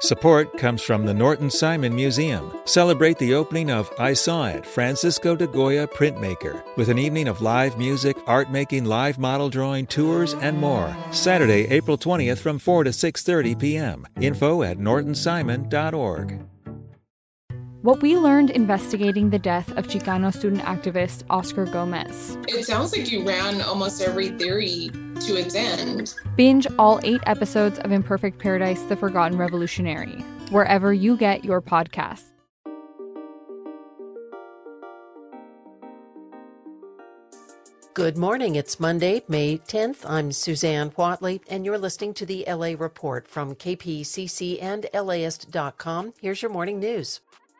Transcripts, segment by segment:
Support comes from the Norton Simon Museum. Celebrate the opening of I Saw It, Francisco de Goya Printmaker, with an evening of live music, art making, live model drawing, tours, and more. Saturday, April 20th from 4 to 6:30 p.m. Info at nortonsimon.org. What we learned investigating the death of Chicano student activist Oscar Gomez. It sounds like you ran almost every theory to its end. Binge all 8 episodes of Imperfect Paradise: The Forgotten Revolutionary, wherever you get your podcasts. Good morning. It's Monday, May 10th. I'm Suzanne Whatley, and you're listening to the LA Report from KPCC and LAist.com. Here's your morning news.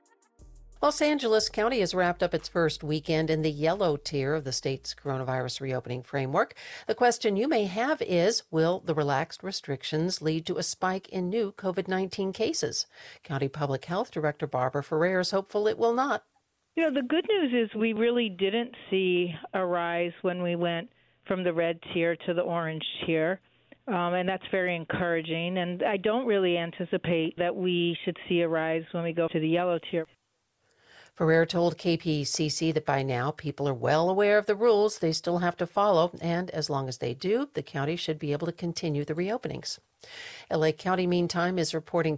Los Angeles County has wrapped up its first weekend in the yellow tier of the state's coronavirus reopening framework. The question you may have is, will the relaxed restrictions lead to a spike in new COVID-19 cases? County Public Health Director Barbara Ferrer is hopeful it will not. You know, the good news is we really didn't see a rise when we went from the red tier to the orange tier, and that's very encouraging. And I don't really anticipate that we should see a rise when we go to the yellow tier. Ferrer told KPCC that by now people are well aware of the rules they still have to follow, and as long as they do, the county should be able to continue the reopenings. LA County, meantime, is reporting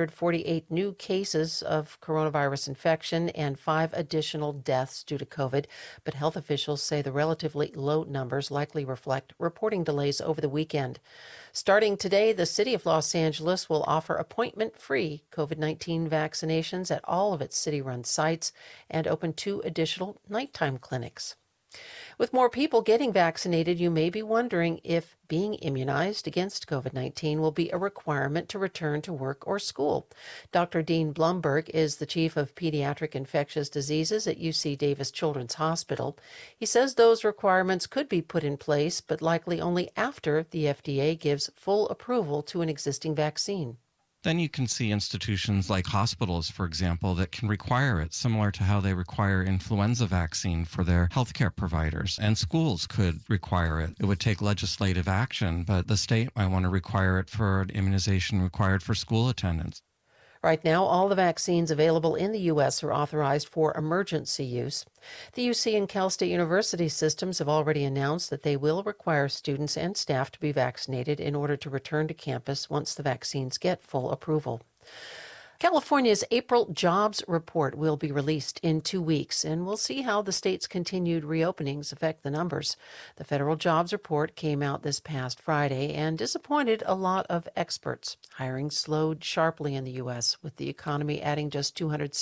248 new cases of coronavirus infection and 5 additional deaths due to COVID, but health officials say the relatively low numbers likely reflect reporting delays over the weekend. Starting today, the city of Los Angeles will offer appointment-free COVID-19 vaccinations at all of its city-run sites and open 2 additional nighttime clinics. With more people getting vaccinated, you may be wondering if being immunized against COVID-19 will be a requirement to return to work or school. Dr. Dean Blumberg is the chief of pediatric infectious diseases at UC Davis Children's Hospital. He says those requirements could be put in place, but likely only after the FDA gives full approval to an existing vaccine. Then you can see institutions like hospitals, for example, that can require it, similar to how they require influenza vaccine for their healthcare providers. And schools could require it. It would take legislative action, but the state might want to require it for an immunization required for school attendance. Right now, all the vaccines available in the U.S. are authorized for emergency use. The UC and Cal State University systems have already announced that they will require students and staff to be vaccinated in order to return to campus once the vaccines get full approval. California's April jobs report will be released in 2 weeks, and we'll see how the state's continued reopenings affect the numbers. The federal jobs report came out this past Friday and disappointed a lot of experts. Hiring slowed sharply in the U.S., with the economy adding just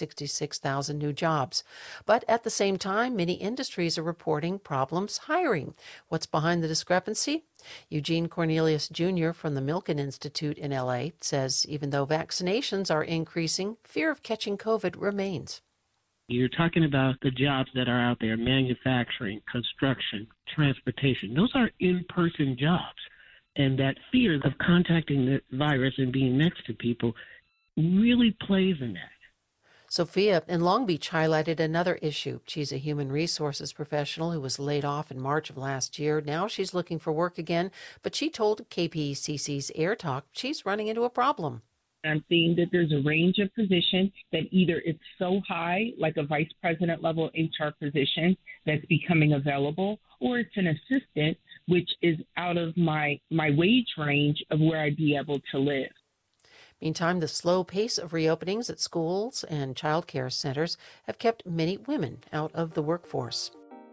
266,000 new jobs. But at the same time, many industries are reporting problems hiring. What's behind the discrepancy? Eugene Cornelius Jr. from the Milken Institute in L.A. says even though vaccinations are increasing, fear of catching COVID remains. You're talking about the jobs that are out there, manufacturing, construction, transportation. Those are in-person jobs. And that fear of contacting the virus and being next to people really plays in that. Sophia in Long Beach highlighted another issue. She's a human resources professional who was laid off in March of last year. Now she's looking for work again, but she told KPCC's Air Talk she's running into a problem. I'm seeing that there's a range of positions that either it's so high, like a vice president level HR position that's becoming available, or it's an assistant, which is out of my wage range of where I'd be able to live. Meantime, the slow pace of reopenings at schools and child care centers have kept many women out of the workforce.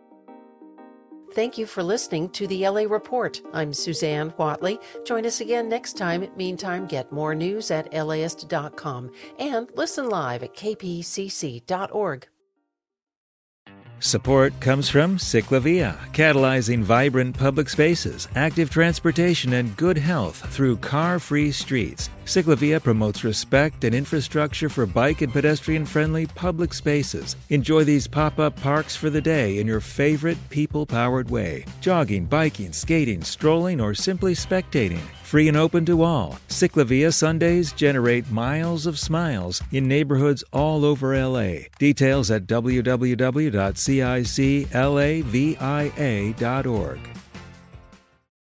Thank you for listening to the LA Report. I'm Suzanne Whatley. Join us again next time. Meantime, get more news at LAist.com and listen live at kpcc.org. Support comes from Ciclavia, catalyzing vibrant public spaces, active transportation, and good health through car-free streets. Ciclavia promotes respect and infrastructure for bike and pedestrian-friendly public spaces. Enjoy these pop-up parks for the day in your favorite people-powered way. Jogging, biking, skating, strolling, or simply spectating. Free and open to all. Ciclavia Sundays generate miles of smiles in neighborhoods all over LA. Details at www.ciclavia.org.